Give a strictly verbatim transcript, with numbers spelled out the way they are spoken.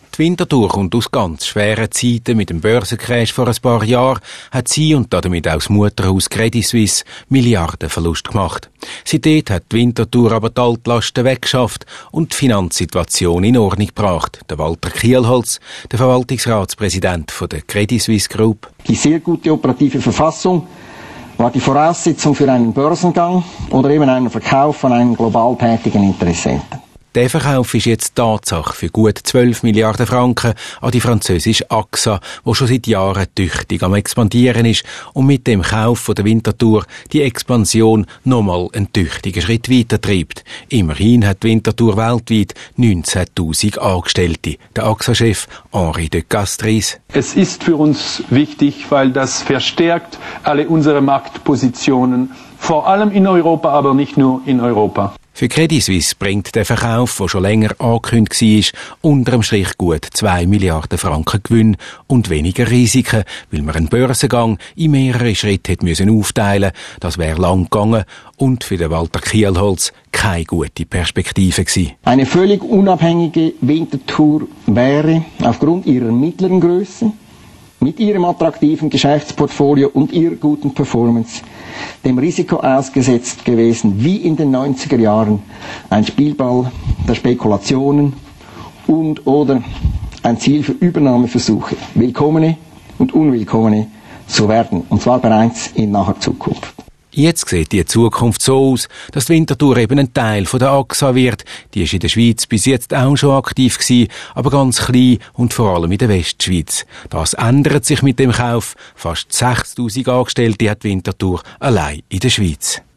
Die Winterthur kommt aus ganz schweren Zeiten. Mit dem Börsencrash vor ein paar Jahren hat sie und damit auch das Mutterhaus Credit Suisse Milliardenverlust gemacht. Seitdem hat die Winterthur aber die Altlasten weggeschafft und die Finanzsituation in Ordnung gebracht. Der Walter Kielholz, der Verwaltungsratspräsident von der Credit Suisse Group. Die sehr gute operative Verfassung war die Voraussetzung für einen Börsengang oder eben einen Verkauf von einem global tätigen Interessenten. Der Verkauf ist jetzt Tatsache für gut zwölf Milliarden Franken an die französische A X A, die schon seit Jahren tüchtig am Expandieren ist und mit dem Kauf von der Winterthur die Expansion nochmal einen tüchtigen Schritt weiter treibt. Immerhin hat die Winterthur weltweit neunzehntausend Angestellte. Der A X A-Chef Henri de Castries. Es ist für uns wichtig, weil das verstärkt alle unsere Marktpositionen, vor allem in Europa, aber nicht nur in Europa. Für Credit Suisse bringt der Verkauf, der schon länger angekündigt war, unterm Strich gut zwei Milliarden Franken Gewinn und weniger Risiken, weil man einen Börsengang in mehrere Schritte hätte müssen aufteilen. Das wäre lang gegangen und für den Walter Kielholz keine gute Perspektive gewesen. Eine völlig unabhängige Winterthur wäre aufgrund ihrer mittleren Größe, mit ihrem attraktiven Geschäftsportfolio und ihrer guten Performance dem Risiko ausgesetzt gewesen, wie in den neunziger Jahren ein Spielball der Spekulationen und oder ein Ziel für Übernahmeversuche, willkommene und unwillkommene, zu werden, und zwar bereits in naher Zukunft. Jetzt sieht die Zukunft so aus, dass die Winterthur eben ein Teil von der A X A wird. Die ist in der Schweiz bis jetzt auch schon aktiv gewesen, aber ganz klein und vor allem in der Westschweiz. Das ändert sich mit dem Kauf. Fast sechstausend Angestellte hat die Winterthur allein in der Schweiz.